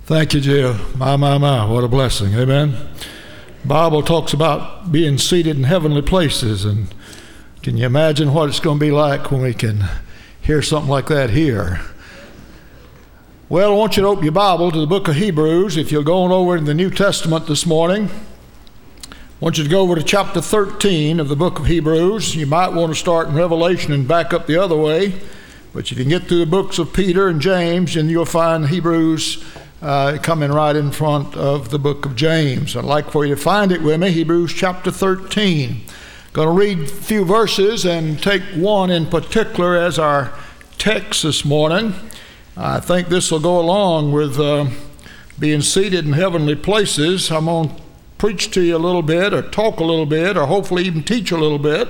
Thank you, Jill. My, what a blessing. Amen. Bible talks about being seated in heavenly places, and can you imagine what it's going to be like when we can hear something like that here? Well, I want you to open your Bible to the book of Hebrews. If you're going over in the New Testament this morning, I want you to go over to chapter 13 of the book of Hebrews. You might want to start in Revelation and back up the other way, but if you can get through the books of Peter and James, and you'll find Hebrews coming right in front of the book of James. I'd like for you to find it with me, Hebrews chapter 13. Going to read a few verses and take one in particular as our text this morning. I think this will go along with being seated in heavenly places. I'm going to preach to you a little bit, or talk a little bit, or hopefully even teach a little bit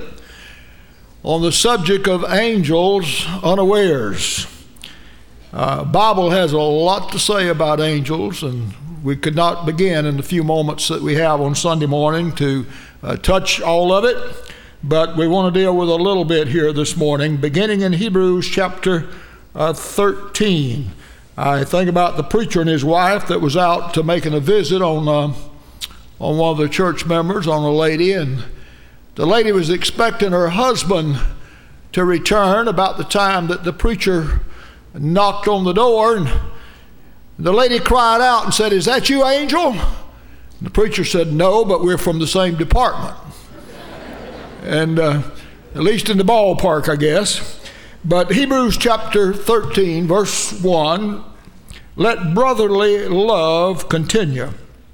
on the subject of angels unawares. Bible has a lot to say about angels, and we could not begin in the few moments that we have on Sunday morning to touch all of it, but we want to deal with a little bit here this morning, beginning in Hebrews chapter 13. I think about the preacher and his wife that was out to making a visit on one of the church members, on a lady, and the lady was expecting her husband to return about the time that the preacher knocked on the door, and the lady cried out and said, "Is that you, Angel?" And the preacher said, "No, but we're from the same department." And at least in the ballpark, I guess. But Hebrews chapter 13, verse 1, "Let brotherly love continue.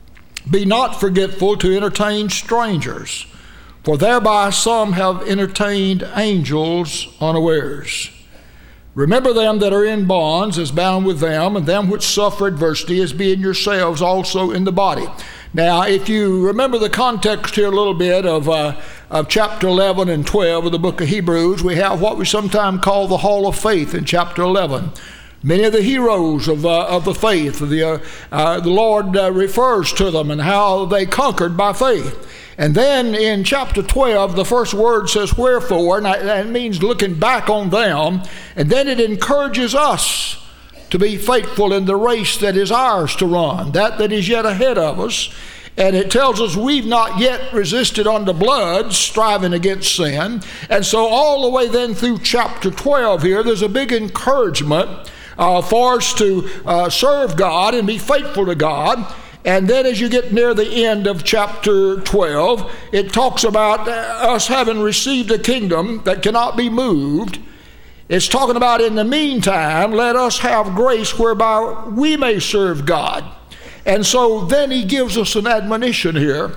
Be not forgetful to entertain strangers, for thereby some have entertained angels unawares. Remember them that are in bonds as bound with them, and them which suffer adversity as being yourselves also in the body." Now, if you remember the context here a little bit of chapter 11 and 12 of the book of Hebrews, we have what we sometimes call the Hall of Faith in chapter 11. Many of the heroes of the faith, the Lord refers to them and how they conquered by faith. And then in chapter 12, the first word says wherefore, and that means looking back on them. And then it encourages us to be faithful in the race that is ours to run, that is yet ahead of us. And it tells us we've not yet resisted unto blood, striving against sin. And so all the way then through chapter 12 here, there's a big encouragement for us to serve God and be faithful to God. And then as you get near the end of chapter 12, it talks about us having received a kingdom that cannot be moved. It's talking about in the meantime, let us have grace whereby we may serve God. And so then he gives us an admonition here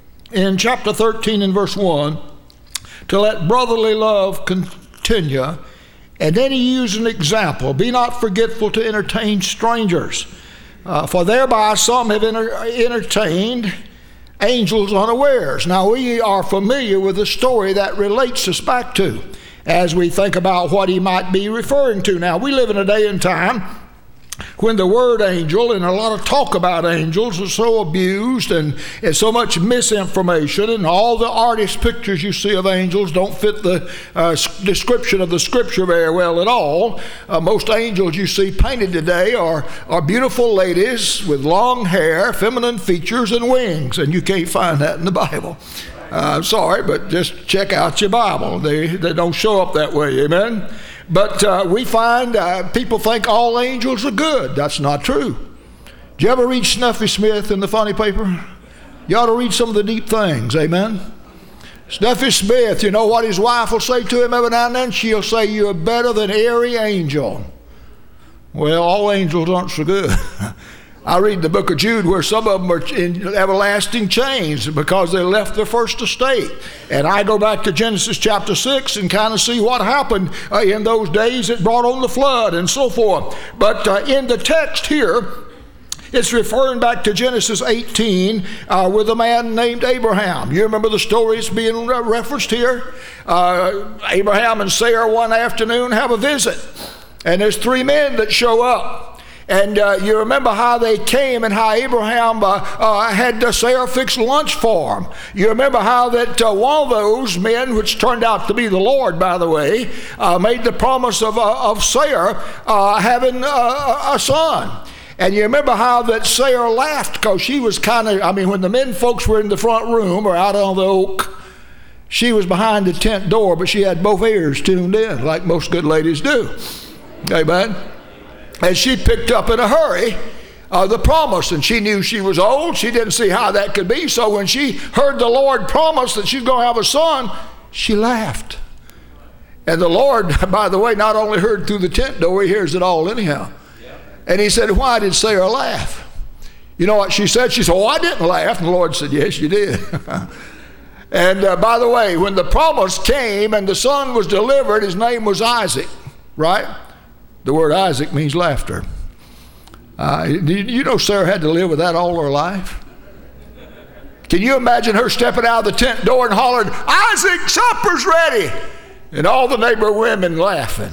in chapter 13 and verse 1 to let brotherly love continue. And then he used an example. Be not forgetful to entertain strangers. For thereby some have entertained angels unawares. Now we are familiar with the story that relates us back to as we think about what he might be referring to. Now we live in a day and time when the word angel and a lot of talk about angels are so abused, and so much misinformation, and all the artist pictures you see of angels don't fit the description of the scripture very well at all. Most angels you see painted today are beautiful ladies with long hair, feminine features, and wings, and you can't find that in the Bible. I'm sorry, but just check out your Bible. They don't show up that way, amen? But we find people think all angels are good. That's not true. Did you ever read Snuffy Smith in the funny paper? You ought to read some of the deep things, amen? Snuffy Smith, you know what his wife will say to him every now and then? She'll say, "You're better than every angel." Well, all angels aren't so good. I read the book of Jude where some of them are in everlasting chains because they left their first estate. And I go back to Genesis chapter 6 and kind of see what happened in those days that brought on the flood and so forth. But in the text here, it's referring back to Genesis 18 with a man named Abraham. You remember the story that's being referenced here? Abraham and Sarah one afternoon have a visit. And there's three men that show up. And you remember how they came and how Abraham had Sarah fix lunch for him. You remember how that one of those men, which turned out to be the Lord, by the way, made the promise of Sarah having a son. And you remember how that Sarah laughed because she was when the men folks were in the front room or out on the oak, she was behind the tent door, but she had both ears tuned in like most good ladies do. Amen. And she picked up in a hurry the promise, and she knew she was old. She didn't see how that could be. So when she heard the Lord promise that she's going to have a son, she laughed. And the Lord, by the way, not only heard through the tent door, he hears it all anyhow. And he said, why did Sarah laugh? You know what she said? She said, oh, I didn't laugh. And the Lord said, yes, you did. And by the way, when the promise came and the son was delivered, his name was Isaac, right? The word Isaac means laughter. You know Sarah had to live with that all her life? Can you imagine her stepping out of the tent door and hollering, Isaac, supper's ready? And all the neighbor women laughing.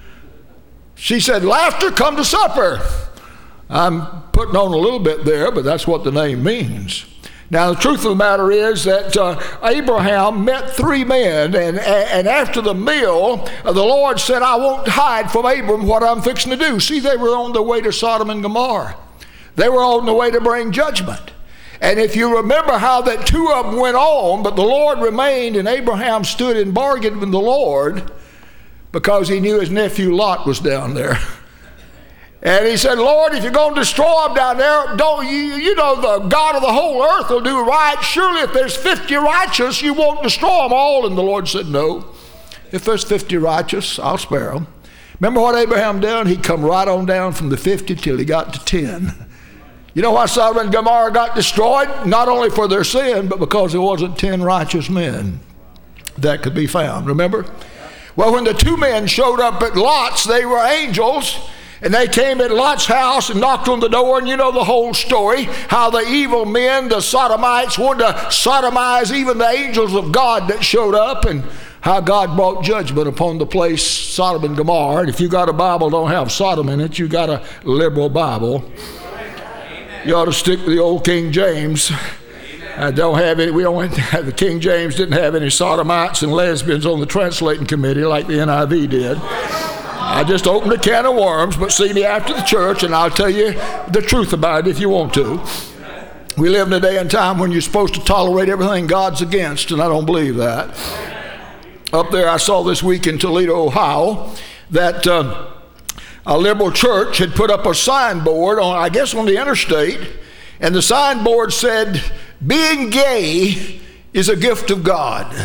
She said, laughter, come to supper. I'm putting on a little bit there, but that's what the name means. Now, the truth of the matter is that Abraham met three men, and after the meal, the Lord said, I won't hide from Abram what I'm fixing to do. See, they were on their way to Sodom and Gomorrah. They were on the way to bring judgment. And if you remember how that two of them went on, but the Lord remained, and Abraham stood and bargained with the Lord because he knew his nephew Lot was down there. And he said, Lord, if you're going to destroy them down there, don't you know the God of the whole earth will do right. Surely if there's 50 righteous, you won't destroy them all. And the Lord said, no. If there's 50 righteous, I'll spare them. Remember what Abraham done? He come right on down from the 50 till he got to 10. You know why Sodom and Gomorrah got destroyed? Not only for their sin, but because there wasn't 10 righteous men that could be found. Remember? Well, when the two men showed up at Lot's, they were angels. And they came at Lot's house and knocked on the door, and you know the whole story, how the evil men, the sodomites, wanted to sodomize even the angels of God that showed up, and how God brought judgment upon the place Sodom and Gomorrah. And if you got a Bible don't have Sodom in it, you got a liberal Bible. You ought to stick with the old King James. Don't have it. The King James didn't have any sodomites and lesbians on the translating committee like the NIV did. I just opened a can of worms, but see me after the church and I'll tell you the truth about it if you want to. We live in a day and time when you're supposed to tolerate everything God's against, and I don't believe that. Up there I saw this week in Toledo, Ohio, that a liberal church had put up a signboard on the interstate, and the signboard said, being gay is a gift of God.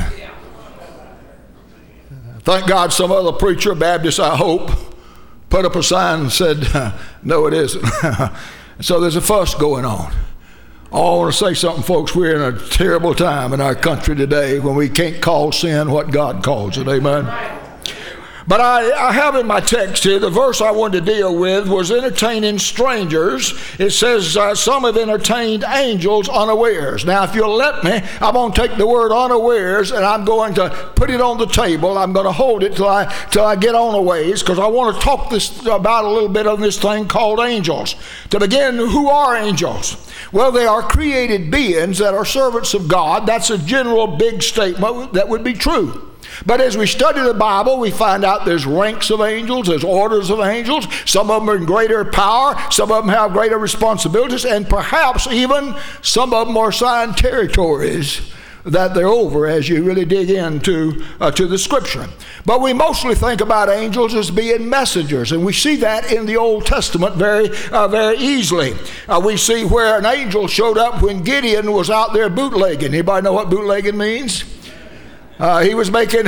Thank God some other preacher, Baptist I hope, put up a sign and said, no it isn't. So there's a fuss going on. Oh, I want to say something, folks. We're in a terrible time in our country today when we can't call sin what God calls it. Amen. But I have in my text here, the verse I wanted to deal with was entertaining strangers. It says some have entertained angels unawares. Now, if you'll let me, I'm going to take the word unawares and I'm going to put it on the table. I'm going to hold it till I get on a ways, because I want to talk about a little bit of this thing called angels. To begin, who are angels? Well, they are created beings that are servants of God. That's a general big statement that would be true. But as we study the Bible, we find out there's ranks of angels, there's orders of angels. Some of them are in greater power, some of them have greater responsibilities, and perhaps even some of them are assigned territories that they're over as you really dig into to the Scripture. But we mostly think about angels as being messengers, and we see that in the Old Testament very easily. We see where an angel showed up when Gideon was out there bootlegging. Anybody know what bootlegging means? He was making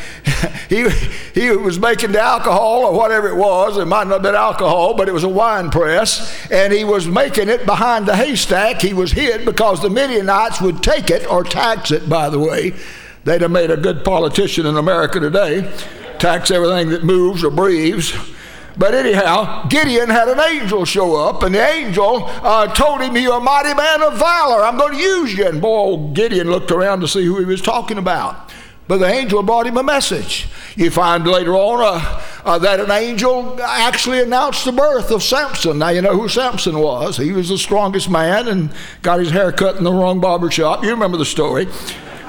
he was making the alcohol or whatever it was. It might not have been alcohol, but it was a wine press, and he was making it behind the haystack. He was hid because the Midianites would take it, or tax it, by the way. They'd have made a good politician in America today. Tax everything that moves or breathes. But anyhow, Gideon had an angel show up, and the angel told him, you're a mighty man of valor. I'm going to use you. And boy, old Gideon looked around to see who he was talking about. But the angel brought him a message. You find later on that an angel actually announced the birth of Samson. Now you know who Samson was. He was the strongest man and got his hair cut in the wrong barber shop. You remember the story.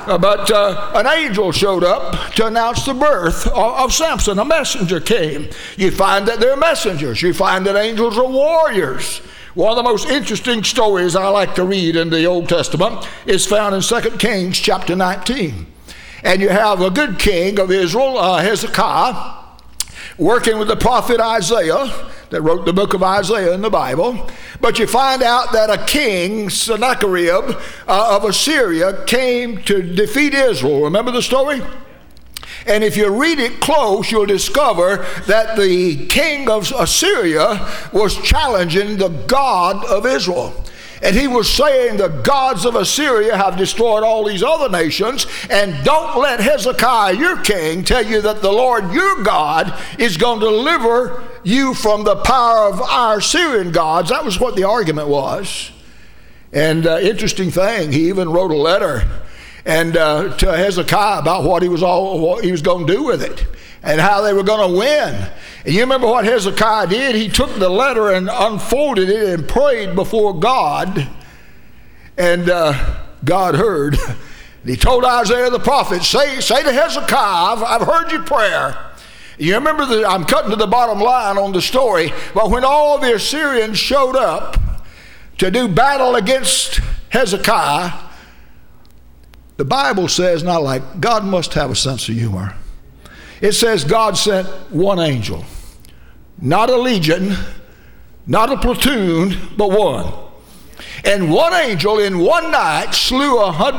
But an angel showed up to announce the birth of Samson. A messenger came. You find that they're messengers. You find that angels are warriors. One of the most interesting stories I like to read in the Old Testament is found in 2 Kings chapter 19. And you have a good king of Israel, Hezekiah, working with the prophet Isaiah that wrote the book of Isaiah in the Bible. But you find out that a king, Sennacherib of Assyria, came to defeat Israel. Remember the story? And if you read it close, you'll discover that the king of Assyria was challenging the God of Israel. And he was saying the gods of Assyria have destroyed all these other nations, and don't let Hezekiah, your king, tell you that the Lord your God is going to deliver you from the power of our Syrian gods. That was what the argument was. And interesting thing, he even wrote a letter to Hezekiah about what he was going to do with it and how they were going to win. And you remember what Hezekiah did? He took the letter and unfolded it and prayed before God. And God heard. And he told Isaiah the prophet, say to Hezekiah, I've heard your prayer. You remember that I'm cutting to the bottom line on the story. But when all the Assyrians showed up to do battle against Hezekiah, the Bible says, not like, God must have a sense of humor. It says God sent one angel, not a legion, not a platoon, but one. And one angel in one night slew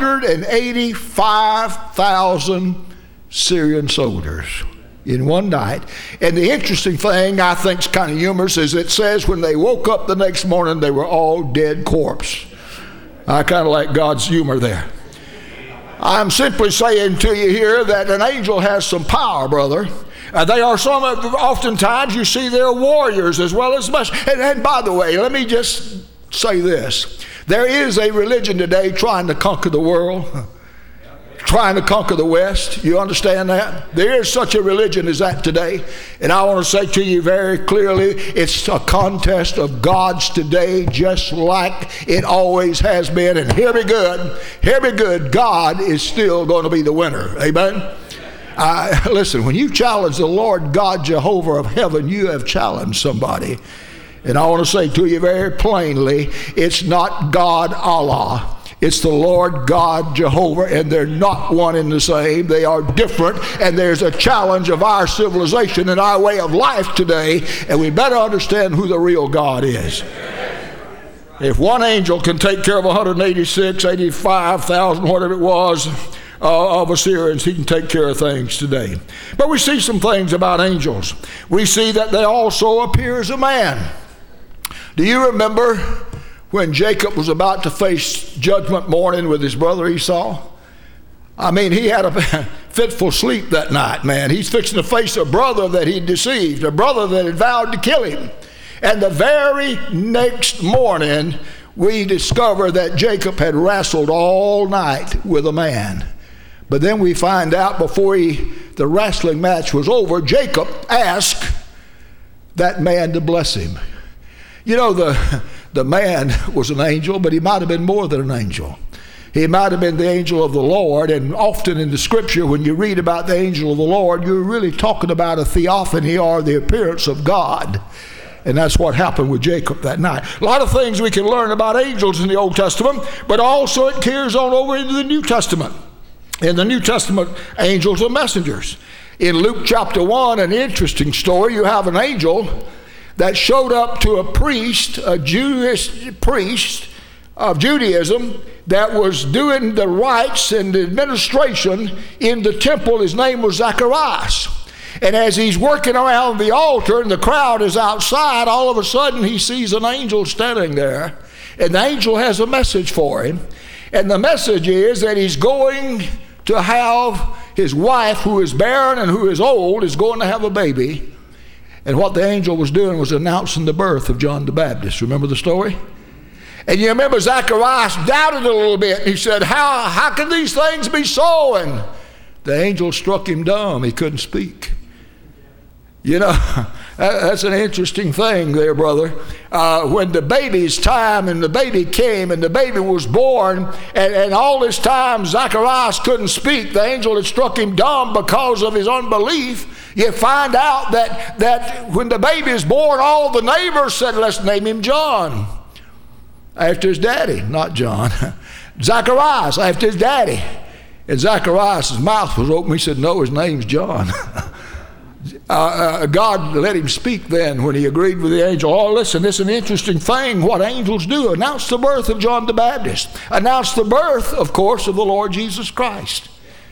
185,000 Syrian soldiers in one night. And the interesting thing I think is kind of humorous is it says when they woke up the next morning, they were all dead corpse. I kind of like God's humor there. I'm simply saying to you here that an angel has some power, brother. They are oftentimes you see they're warriors as well as much. And by the way, let me just say this. There is a religion today trying to conquer the world, trying to conquer the West. You understand that? There is such a religion as that today. And I want to say to you very clearly, it's a contest of gods today, just like it always has been. And hear me good, God is still going to be the winner. Amen? Listen, when you challenge the Lord God Jehovah of heaven, you have challenged somebody. And I want to say to you very plainly, it's not God Allah. It's the Lord God Jehovah, and they're not one and the same. They are different, and there's a challenge of our civilization and our way of life today, and we better understand who the real God is. If one angel can take care of 85,000, whatever it was, of Assyrians, he can take care of things today. But we see some things about angels. We see that they also appear as a man. Do you remember when Jacob was about to face judgment morning with his brother Esau? I mean, he had a fitful sleep that night, man. He's fixing to face a brother that he deceived, a brother that had vowed to kill him. And the very next morning, we discover that Jacob had wrestled all night with a man. But then we find out before the wrestling match was over, Jacob asked that man to bless him. You know, the man was an angel, but he might have been more than an angel. He might have been the angel of the Lord, and often in the scripture when you read about the angel of the Lord, you're really talking about a theophany or the appearance of God. And that's what happened with Jacob that night. A lot of things we can learn about angels in the Old Testament, but also it carries on over into the New Testament. In the New Testament, angels are messengers. In Luke chapter 1, an interesting story, you have an angel that showed up to a priest, a Jewish priest of Judaism that was doing the rites and the administration in the temple. His name was Zacharias. And as he's working around the altar and the crowd is outside, all of a sudden he sees an angel standing there. And the angel has a message for him. And the message is that he's going to have his wife, who is barren and who is old, is going to have a baby. And what the angel was doing was announcing the birth of John the Baptist. Remember the story? And you remember Zacharias doubted a little bit. He said, how can these things be so? And the angel struck him dumb. He couldn't speak. You know, That's an interesting thing there, brother. When the baby's time and the baby came and the baby was born, and all this time Zacharias couldn't speak, the angel had struck him dumb because of his unbelief. You find out that when the baby is born, all the neighbors said, let's name him John, after his daddy, not John. Zacharias, after his daddy. And Zacharias' mouth was open. He said, no, his name's John. God let him speak then when he agreed with the angel. Oh, listen, it's an interesting thing what angels do. Announce the birth of John the Baptist. Announce the birth, of course, of the Lord Jesus Christ.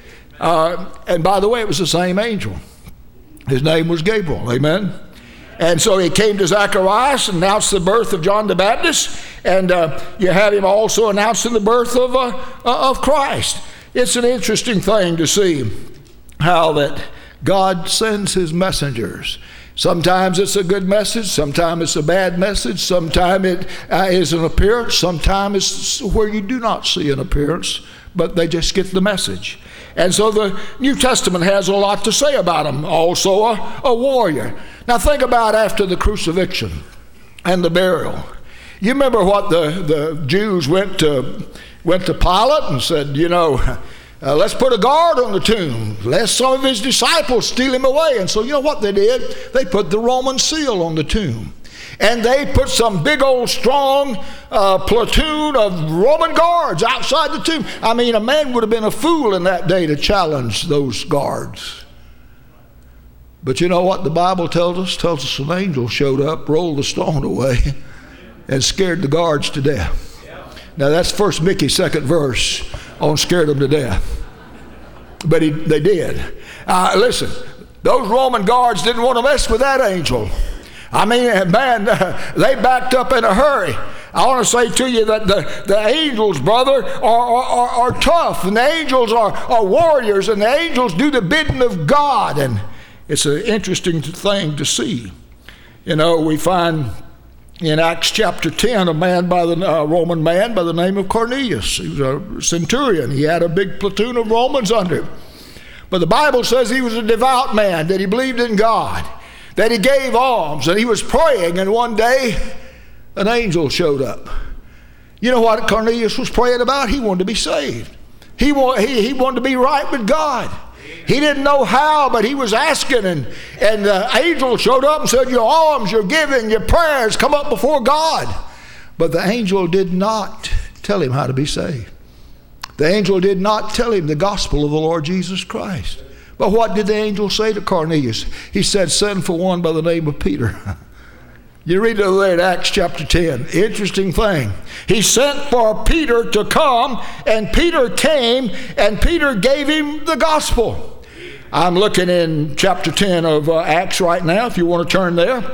And by the way, it was the same angel. His name was Gabriel. Amen. And so he came to Zacharias and announced the birth of John the Baptist. And you have him also announcing the birth of Christ. It's an interesting thing to see how that God sends his messengers. Sometimes it's a good message, sometimes it's a bad message, sometimes it is an appearance, sometimes it's where you do not see an appearance, but they just get the message. And so the New Testament has a lot to say about him. Also a warrior. Now think about after the crucifixion and the burial. You remember what the Jews went to Pilate and said, let's put a guard on the tomb, lest some of his disciples steal him away. And so you know what they did? They put the Roman seal on the tomb. And they put some big old strong platoon of Roman guards outside the tomb. I mean, a man would have been a fool in that day to challenge those guards. But you know what the Bible tells us? Tells us an angel showed up, rolled the stone away, and scared the guards to death. Now that's 1 Mickey, 2nd verse, on scared them to death. But they did. Listen, those Roman guards didn't want to mess with that angel. I mean, man, they backed up in a hurry. I want to say to you that the angels, brother, are tough. And the angels are warriors. And the angels do the bidding of God. And it's an interesting thing to see. We find in Acts chapter 10, a Roman man by the name of Cornelius. He was a centurion. He had a big platoon of Romans under him. But the Bible says he was a devout man, that he believed in God, that he gave alms, and he was praying, and one day an angel showed up. You know what Cornelius was praying about? He wanted to be saved. He wanted to be right with God. He didn't know how, but he was asking, and the angel showed up and said, your alms, your giving, your prayers come up before God. But the angel did not tell him how to be saved. The angel did not tell him the gospel of the Lord Jesus Christ. But what did the angel say to Cornelius? He said, send for one by the name of Peter. You read it there in Acts chapter 10. Interesting thing. He sent for Peter to come, and Peter came, and Peter gave him the gospel. I'm looking in chapter 10 of Acts right now, if you want to turn there.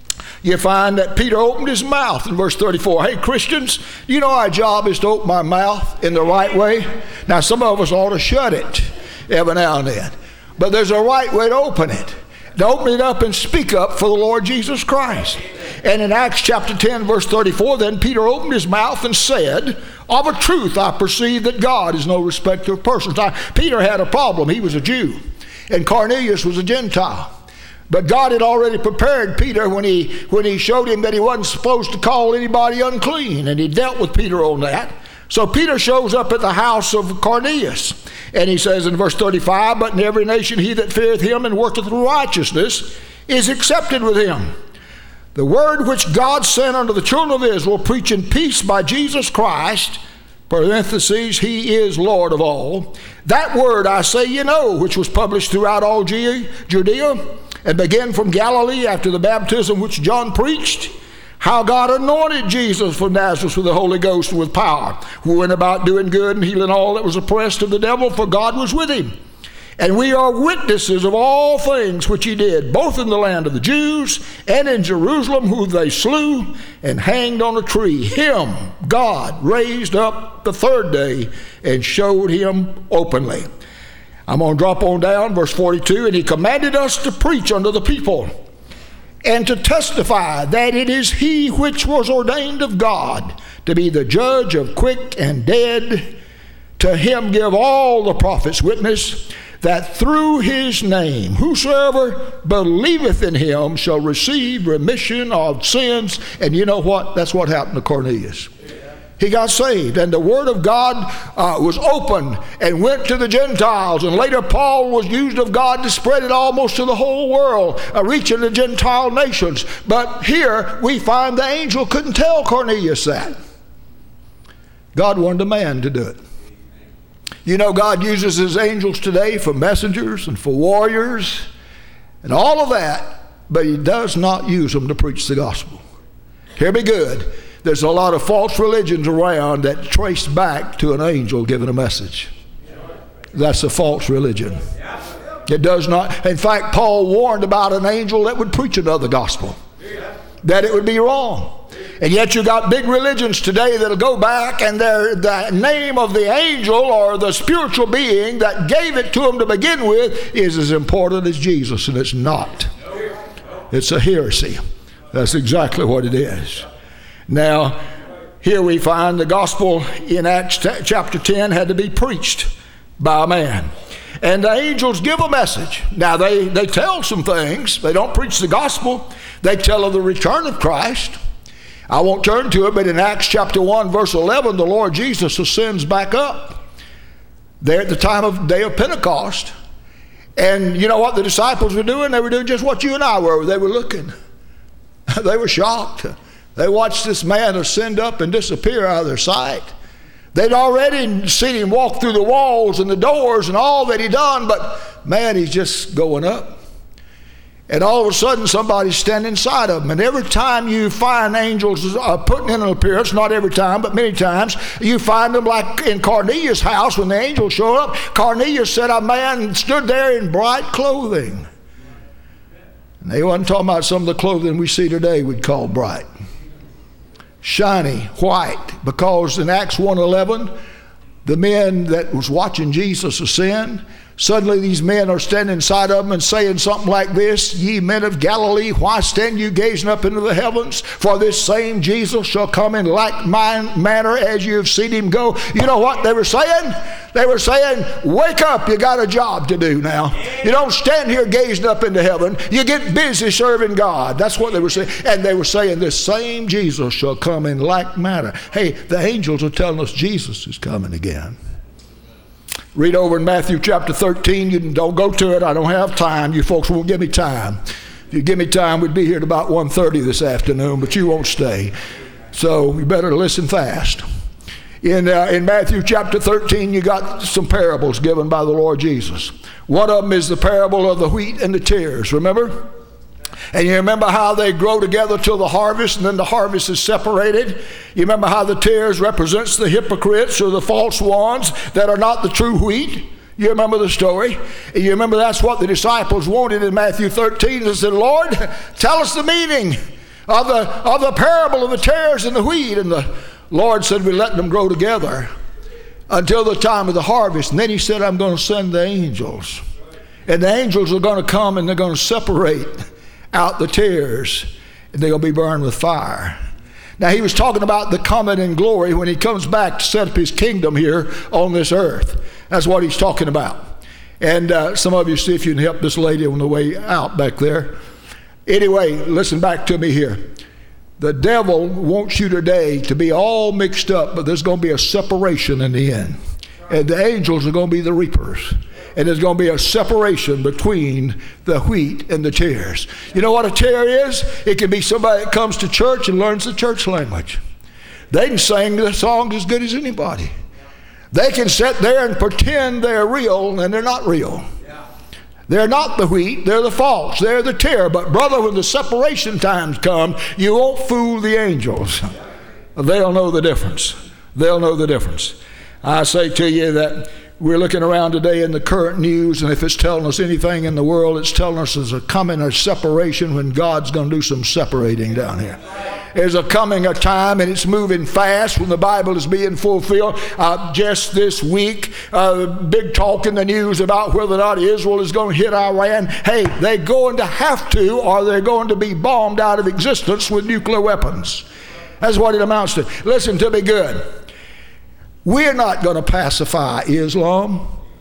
You find that Peter opened his mouth in verse 34. Hey, Christians, you know our job is to open our mouth in the right way. Now, some of us ought to shut it every now and then. But there's a right way to open it. To open it up and speak up for the Lord Jesus Christ. And in Acts chapter 10, verse 34, then Peter opened his mouth and said, of a truth I perceive that God is no respecter of persons. Now, Peter had a problem. He was a Jew, and Cornelius was a Gentile. But God had already prepared Peter when he showed him that he wasn't supposed to call anybody unclean, and he dealt with Peter on that. So Peter shows up at the house of Cornelius, and he says in verse 35, but in every nation he that feareth him and worketh righteousness is accepted with him. The word which God sent unto the children of Israel, preaching peace by Jesus Christ, parentheses, he is Lord of all. That word I say which was published throughout all Judea, and began from Galilee after the baptism which John preached, how God anointed Jesus from Nazareth with the Holy Ghost and with power, who went about doing good and healing all that was oppressed of the devil, for God was with him. And we are witnesses of all things which he did, both in the land of the Jews and in Jerusalem, who they slew and hanged on a tree. Him God raised up the third day and showed him openly. I'm going to drop on down, verse 42, and he commanded us to preach unto the people, and to testify that it is he which was ordained of God to be the judge of quick and dead. To him give all the prophets witness that through his name, whosoever believeth in him shall receive remission of sins. And you know what? That's what happened to Cornelius. He got saved, and the word of God was opened and went to the Gentiles. And later Paul was used of God to spread it almost to the whole world, reaching the Gentile nations. But here we find the angel couldn't tell Cornelius that. God wanted a man to do it. You know, God uses his angels today for messengers and for warriors and all of that, but he does not use them to preach the gospel. Hear me good. There's a lot of false religions around that trace back to an angel giving a message. That's a false religion. It does not. In fact, Paul warned about an angel that would preach another gospel, that it would be wrong. And yet you got big religions today that'll go back and the name of the angel or the spiritual being that gave it to them to begin with is as important as Jesus, and it's not. It's a heresy. That's exactly what it is. Now, here we find the gospel in Acts chapter 10 had to be preached by a man. And the angels give a message. Now, they tell some things. They don't preach the gospel. They tell of the return of Christ. I won't turn to it, but in Acts chapter 1, verse 11, the Lord Jesus ascends back up there at the time of day of Pentecost. And you know what the disciples were doing? They were doing just what you and I were. They were looking. They were shocked. They watched this man ascend up and disappear out of their sight. They'd already seen him walk through the walls and the doors and all that he'd done, but man, he's just going up. And all of a sudden, somebody's standing inside of him. And every time you find angels putting in an appearance, not every time, but many times, you find them like in Cornelius' house when the angel showed up. Cornelius said a man stood there in bright clothing. And they wasn't talking about some of the clothing we see today we'd call bright. Shiny, white, because in Acts 1:11, the men that was watching Jesus ascend, suddenly these men are standing inside of them and saying something like this: "Ye men of Galilee, why stand you gazing up into the heavens? For this same Jesus shall come in like manner as you have seen him go." You know what they were saying? They were saying, wake up, you got a job to do now. You don't stand here gazing up into heaven. You get busy serving God. That's what they were saying. And they were saying, this same Jesus shall come in like manner. Hey, the angels are telling us Jesus is coming again. Read over in Matthew chapter 13. You don't go to it. I don't have time. You folks won't give me time. If you give me time, we'd be here at about 1:30 this afternoon, but you won't stay. So you better listen fast. In Matthew chapter 13, you got some parables given by the Lord Jesus. One of them is the parable of the wheat and the tares, remember? And you remember how they grow together till the harvest, and then the harvest is separated. You remember how the tares represents the hypocrites or the false ones that are not the true wheat. You remember the story. And you remember that's what the disciples wanted in Matthew 13. They said, Lord, tell us the meaning of the parable of the tares and the wheat. And the Lord said, we're letting them grow together until the time of the harvest. And then he said, I'm going to send the angels. And the angels are going to come and they're going to separate out the tares, and they're going to be burned with fire. Now, he was talking about the coming in glory when he comes back to set up his kingdom here on this earth. That's what he's talking about. And some of you see if you can help this lady on the way out back there. Anyway, listen back to me here. The devil wants you today to be all mixed up, but there's going to be a separation in the end. And the angels are going to be the reapers. And there's going to be a separation between the wheat and the tares. You know what a tare is? It can be somebody that comes to church and learns the church language. They can sing the songs as good as anybody. They can sit there and pretend they're real, and they're not real. They're not the wheat, they're the false, they're the tare. But brother, when the separation times come, you won't fool the angels. They'll know the difference. They'll know the difference. I say to you that we're looking around today in the current news, and if it's telling us anything in the world, it's telling us there's a coming a separation when God's going to do some separating down here. There's a coming a time, and it's moving fast when the Bible is being fulfilled. Just this week, big talk in the news about whether or not Israel is going to hit Iran. Hey, they're going to have to, or they're going to be bombed out of existence with nuclear weapons. That's what it amounts to. Listen to me good. We're not going to pacify Islam.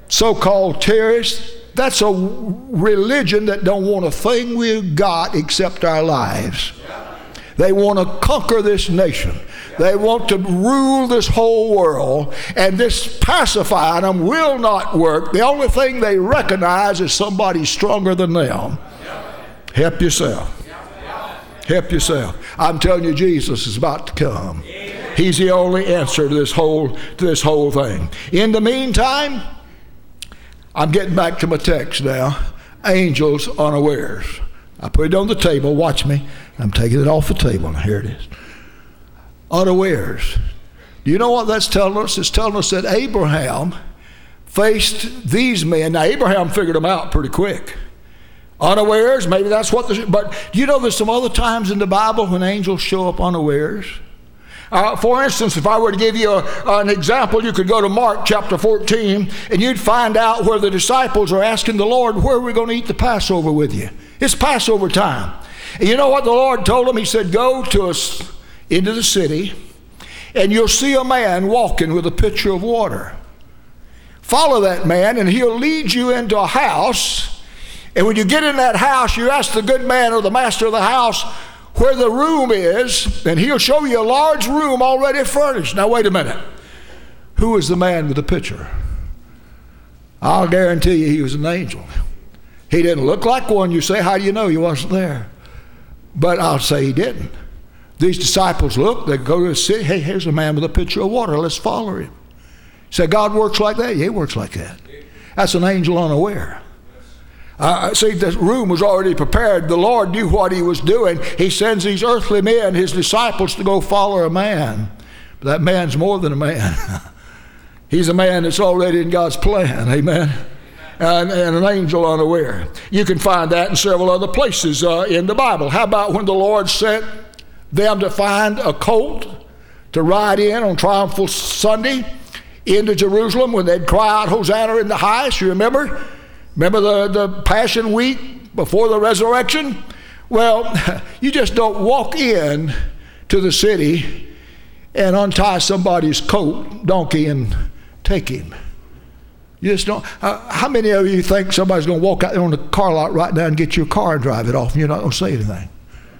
so-called terrorists, that's a religion that don't want a thing we've got except our lives. They want to conquer this nation. They want to rule this whole world, and this pacifying them will not work. The only thing they recognize is somebody stronger than them. Help yourself. Help yourself. I'm telling you, Jesus is about to come. He's the only answer to this whole thing. In the meantime, I'm getting back to my text now. Angels unawares. I put it on the table. Watch me. I'm taking it off the table. Here it is. Unawares. Do you know what that's telling us? It's telling us that Abraham faced these men. Now, Abraham figured them out pretty quick. Unawares, maybe that's what but you know there's some other times in the Bible when angels show up unawares. For instance, if I were to give you an example, you could go to Mark chapter 14 and you'd find out where the disciples are asking the Lord, where are we going to eat the Passover with you? It's Passover time. And you know what the Lord told them? He said, go to us into the city and you'll see a man walking with a pitcher of water. Follow that man and he'll lead you into a house. And when you get in that house, you ask the good man or the master of the house where the room is, and he'll show you a large room already furnished. Now, wait a minute. Who is the man with the pitcher? I'll guarantee you he was an angel. He didn't look like one. You say, how do you know he wasn't there? But I'll say he didn't. These disciples look, they go to the city. Hey, here's a man with a pitcher of water. Let's follow him. Say, God works like that? Yeah, he works like that. That's an angel unaware. See, the room was already prepared. The Lord knew what he was doing. He sends these earthly men, his disciples, to go follow a man. But that man's more than a man. He's a man that's already in God's plan. Amen. And an angel unaware. You can find that in several other places in the Bible. How about when the Lord sent them to find a colt to ride in on Triumphal Sunday into Jerusalem when they'd cry out, Hosanna in the highest? You remember? Remember the Passion Week before the resurrection? Well, you just don't walk in to the city and untie somebody's coat, donkey, and take him. You just don't. How many of you think somebody's going to walk out there on the car lot right now and get your car and drive it off and you're not going to say anything?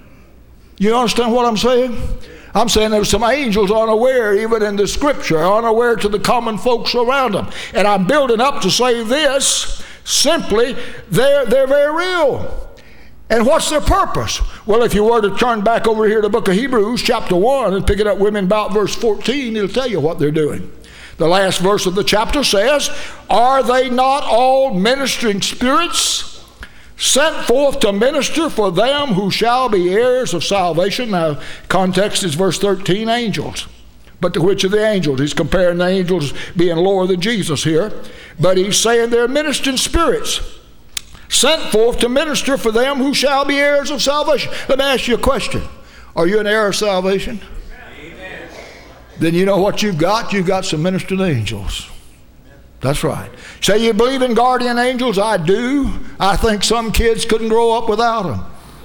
You understand what I'm saying? I'm saying there's some angels unaware, even in the scripture, unaware to the common folks around them. And I'm building up to say this. Simply, they're very real. And what's their purpose? Well, if you were to turn back over here to the book of Hebrews, chapter 1, and pick it up with me about verse 14, it'll tell you what they're doing. The last verse of the chapter says, are they not all ministering spirits sent forth to minister for them who shall be heirs of salvation? Now, context is verse 13, angels. But to which of the angels? He's comparing the angels being lower than Jesus here. But he's saying they're ministering spirits sent forth to minister for them who shall be heirs of salvation. Let me ask you a question. Are you an heir of salvation? Amen. Then you know what you've got? You've got some ministering angels. That's right. Say you believe in guardian angels? I do. I think some kids couldn't grow up without them.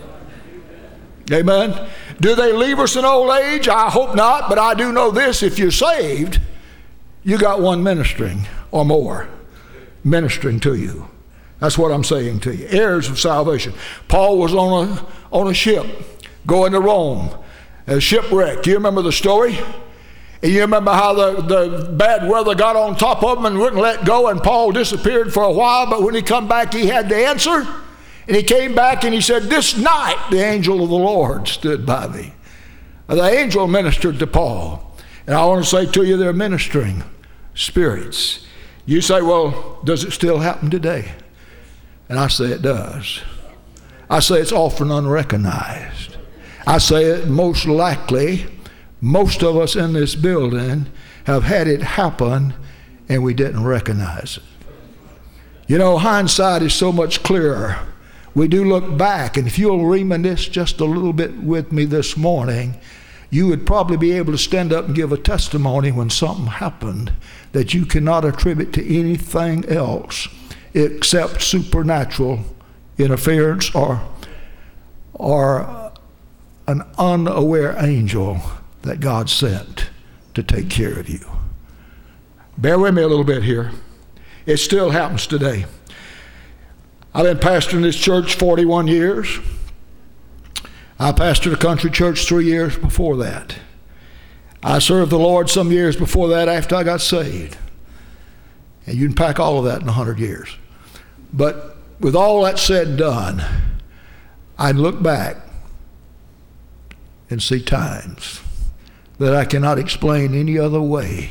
Amen. Do they leave us in old age? I hope not, but I do know this. If you're saved, you got one ministering or more ministering to you. That's what I'm saying to you. Heirs of salvation. Paul was on a ship going to Rome. A shipwreck. Do you remember the story? And you remember how the bad weather got on top of him and wouldn't let go, and Paul disappeared for a while, but when he come back, he had the answer. And he came back and he said, this night the angel of the Lord stood by me. The angel ministered to Paul. And I want to say to you, they're ministering spirits. You say, well, does it still happen today? And I say it does. I say it's often unrecognized. I say it most likely, most of us in this building have had it happen and we didn't recognize it. You know, hindsight is so much clearer. We do look back, and if you'll reminisce just a little bit with me this morning, you would probably be able to stand up and give a testimony when something happened that you cannot attribute to anything else except supernatural interference or an unaware angel that God sent to take care of you. Bear with me a little bit here. It still happens today. I've been pastoring this church 41 years. I pastored a country church 3 years before that. I served the Lord some years before that after I got saved. And you can pack all of that in 100 years. But with all that said and done, I look back and see times that I cannot explain any other way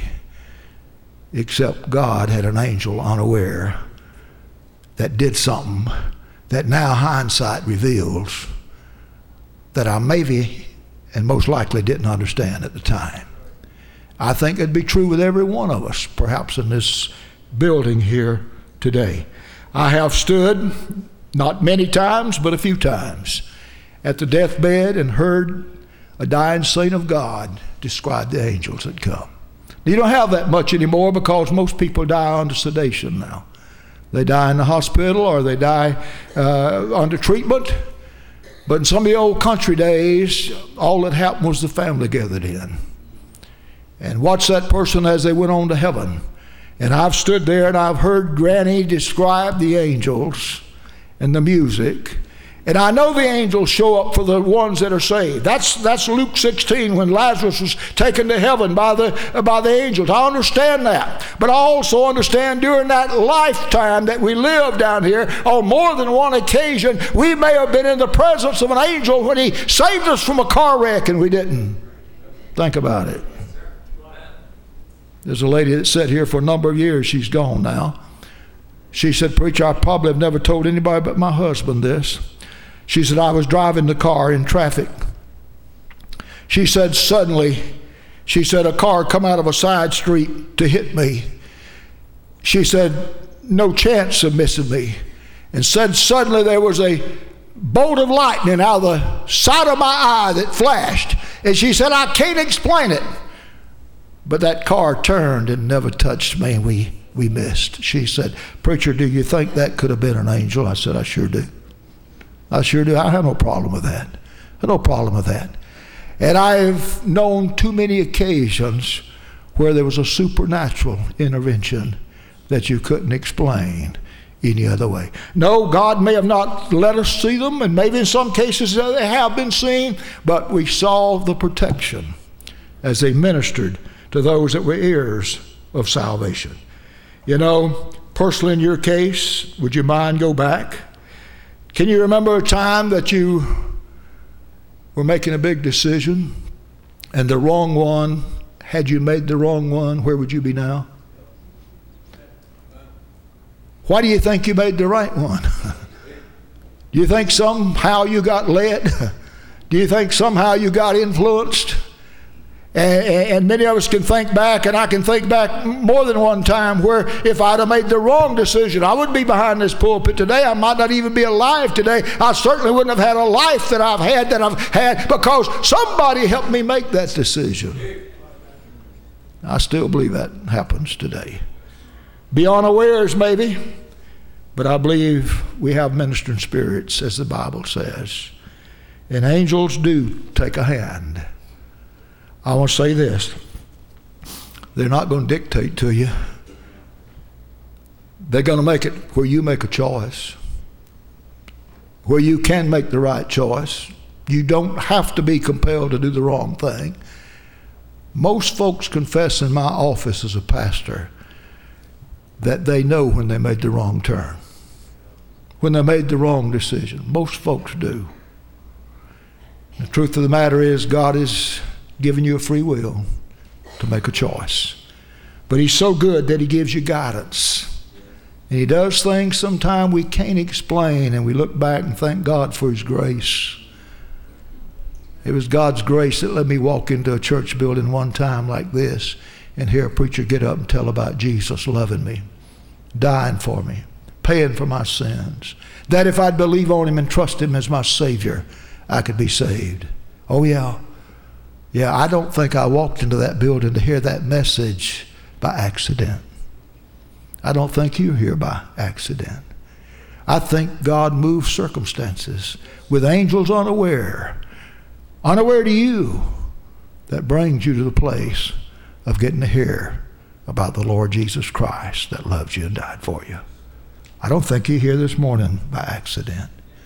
except God had an angel unaware that did something that now hindsight reveals that I maybe and most likely didn't understand at the time. I think it'd be true with every one of us, perhaps in this building here today. I have stood, not many times, but a few times, at the deathbed and heard a dying saint of God describe the angels that come. You don't have that much anymore because most people die under sedation now. They die in the hospital or they die under treatment. But in some of the old country days, all that happened was the family gathered in and watched that person as they went on to heaven. And I've stood there and I've heard Granny describe the angels and the music. And I know the angels show up for the ones that are saved. That's Luke 16 when Lazarus was taken to heaven by the angels. I understand that. But I also understand during that lifetime that we live down here, on more than one occasion, we may have been in the presence of an angel when he saved us from a car wreck and we didn't think about it. There's a lady that sat here for a number of years. She's gone now. She said, "Preacher, I probably have never told anybody but my husband this." She said, "I was driving the car in traffic." She said, "Suddenly," she said, "a car come out of a side street to hit me." She said, "No chance of missing me." And said, "Suddenly there was a bolt of lightning out of the side of my eye that flashed." And she said, "I can't explain it. But that car turned and never touched me, and we missed." She said, "Preacher, do you think that could have been an angel?" I said, "I sure do. I sure do. I have no problem with that. I have no problem with that." And I've known too many occasions where there was a supernatural intervention that you couldn't explain any other way. No, God may have not let us see them, and maybe in some cases they have been seen, but we saw the protection as they ministered to those that were heirs of salvation. You know, personally in your case, would you mind go back? Can you remember a time that you were making a big decision and the wrong one, had you made the wrong one, where would you be now? Why do you think you made the right one? Do you think somehow you got led? Do you think somehow you got influenced? And many of us can think back, and I can think back more than one time where if I'd have made the wrong decision, I wouldn't be behind this pulpit today. I might not even be alive today. I certainly wouldn't have had a life that I've had because somebody helped me make that decision. I still believe that happens today. Be unawares maybe, but I believe we have ministering spirits, as the Bible says. And angels do take a hand. I want to say this. They're not going to dictate to you. They're going to make it where you make a choice, where you can make the right choice. You don't have to be compelled to do the wrong thing. Most folks confess in my office as a pastor that they know when they made the wrong turn, when they made the wrong decision. Most folks do. The truth of the matter is God is giving you a free will to make a choice. But he's so good that he gives you guidance. And he does things sometimes we can't explain, and we look back and thank God for his grace. It was God's grace that let me walk into a church building one time like this and hear a preacher get up and tell about Jesus loving me, dying for me, paying for my sins. That if I'd believe on him and trust him as my Savior, I could be saved. Oh yeah. Yeah, I don't think I walked into that building to hear that message by accident. I don't think you're here by accident. I think God moves circumstances with angels unaware to you, that brings you to the place of getting to hear about the Lord Jesus Christ that loves you and died for you. I don't think you're here this morning by accident.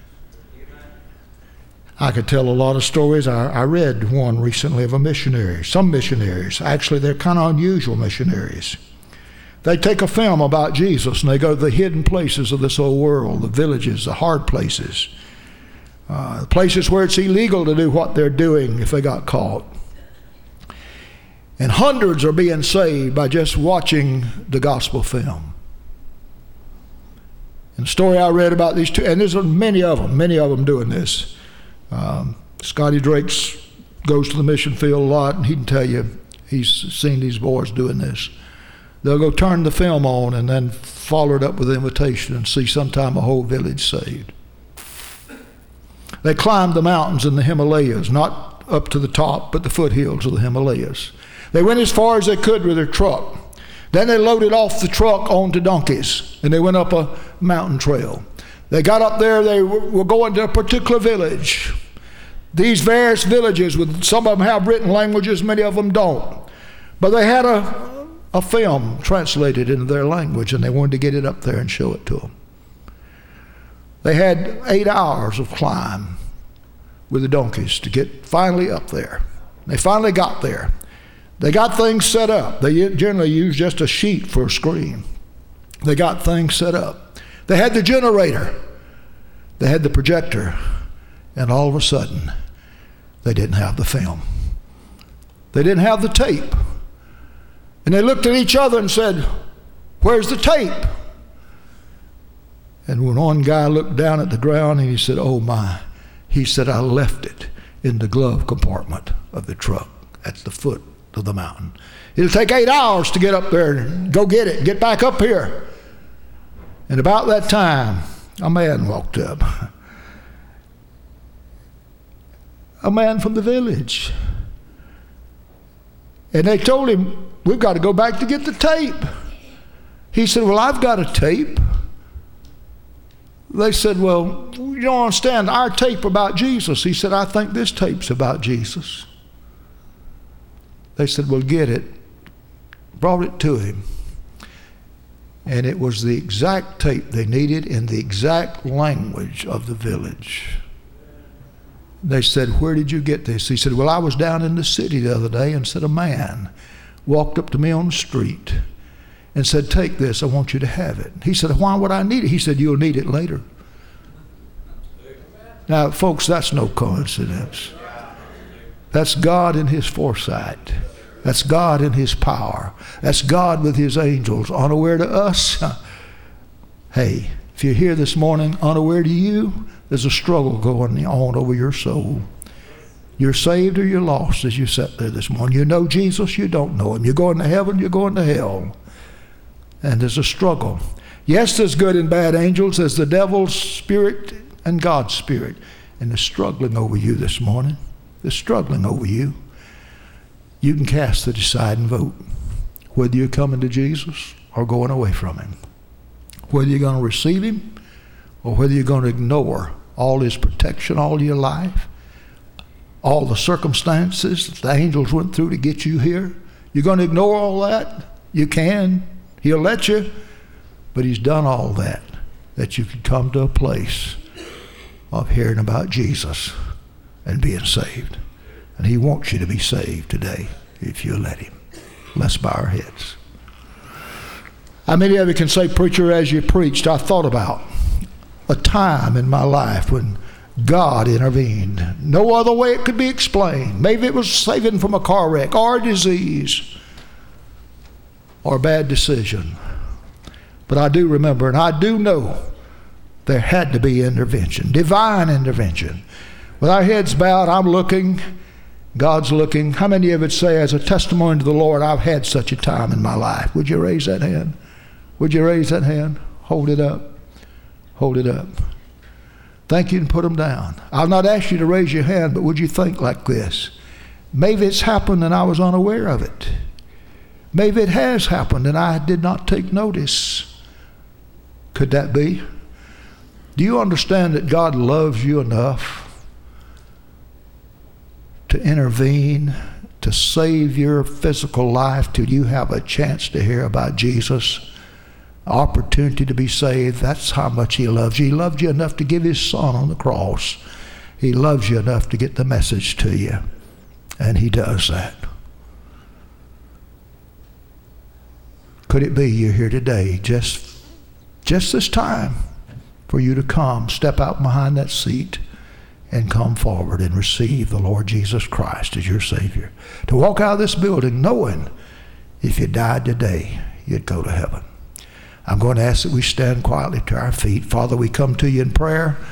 I could tell a lot of stories. I read one recently of a missionary. Some missionaries, actually they're kind of unusual missionaries. They take a film about Jesus and they go to the hidden places of this old world, the villages, the hard places, places where it's illegal to do what they're doing if they got caught. And hundreds are being saved by just watching the gospel film. And the story I read about these two, and there's many of them doing this. Scotty Drake goes to the mission field a lot, and he can tell you he's seen these boys doing this. They'll go turn the film on and then follow it up with an invitation and see sometime a whole village saved. They climbed the mountains in the Himalayas, not up to the top, but the foothills of the Himalayas. They went as far as they could with their truck. Then they loaded off the truck onto donkeys, and they went up a mountain trail. They got up there, they were going to a particular village. These various villages, with some of them have written languages, many of them don't. But they had a film translated into their language, and they wanted to get it up there and show it to them. They had 8 hours of climb with the donkeys to get finally up there. They finally got there. They got things set up. They generally use just a sheet for a screen. They got things set up. They had the generator. They had the projector. And all of a sudden, they didn't have the film. They didn't have the tape. And they looked at each other and said, "Where's the tape?" And when one guy looked down at the ground and he said, "Oh my," he said, "I left it in the glove compartment of the truck at the foot of the mountain. It'll take 8 hours to get up there and go get it, get back up here." And about that time, a man walked up. A man from the village. And they told him, "We've got to go back to get the tape." He said, "Well, I've got a tape." They said, "Well, you don't understand our tape about Jesus." He said, "I think this tape's about Jesus." They said, "Well, get it." Brought it to him. And it was the exact tape they needed in the exact language of the village. They said, "Where did you get this?" He said, "Well, I was down in the city the other day," and said, "A man walked up to me on the street and said, 'Take this, I want you to have it.'" He said, "Why would I need it?" He said, "You'll need it later." Now, folks, that's no coincidence. That's God in His foresight. That's God in His power. That's God with His angels unaware to us. Hey, if you're here this morning unaware to you, there's a struggle going on over your soul. You're saved or you're lost as you sat there this morning. You know Jesus, you don't know Him. You're going to heaven, you're going to hell. And there's a struggle. Yes, there's good and bad angels. There's the devil's spirit and God's spirit. And they're struggling over you this morning. They're struggling over you. You can cast the deciding vote. Whether you're coming to Jesus or going away from Him. Whether you're going to receive Him or whether you're going to ignore all His protection all your life. All the circumstances that the angels went through to get you here. You're going to ignore all that? You can. He'll let you. But He's done all that you can come to a place of hearing about Jesus and being saved. And He wants you to be saved today if you'll let Him. Let's bow our heads. How many of you can say, "Preacher, as you preached, I thought about a time in my life when God intervened. No other way it could be explained. Maybe it was saving from a car wreck or a disease or a bad decision. But I do remember and I do know there had to be intervention, divine intervention. With our heads bowed, I'm looking, God's looking. How many of you would say, as a testimony to the Lord, I've had such a time in my life? Would you raise that hand? Would you raise that hand? Hold it up. Hold it up. Thank you, and put them down. I'll not ask you to raise your hand, but would you think like this? Maybe it's happened and I was unaware of it. Maybe it has happened and I did not take notice. Could that be? Do you understand that God loves you enough to intervene, to save your physical life till you have a chance to hear about Jesus, opportunity to be saved. That's how much he loves you. He loved you enough to give his son on the cross. He loves you enough to get the message to you. And he does that. Could it be you're here today, just this time, for you to come, step out behind that seat and come forward and receive the Lord Jesus Christ as your Savior. To walk out of this building knowing if you died today, you'd go to heaven. I'm going to ask that we stand quietly to our feet. Father, we come to you in prayer.